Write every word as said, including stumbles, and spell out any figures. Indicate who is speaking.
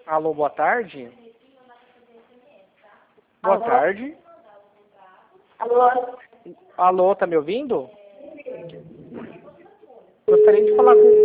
Speaker 1: Alô, boa tarde. Boa
Speaker 2: Alô?
Speaker 1: tarde.
Speaker 2: Alô?
Speaker 1: Alô, tá me ouvindo? Gostaria de falar com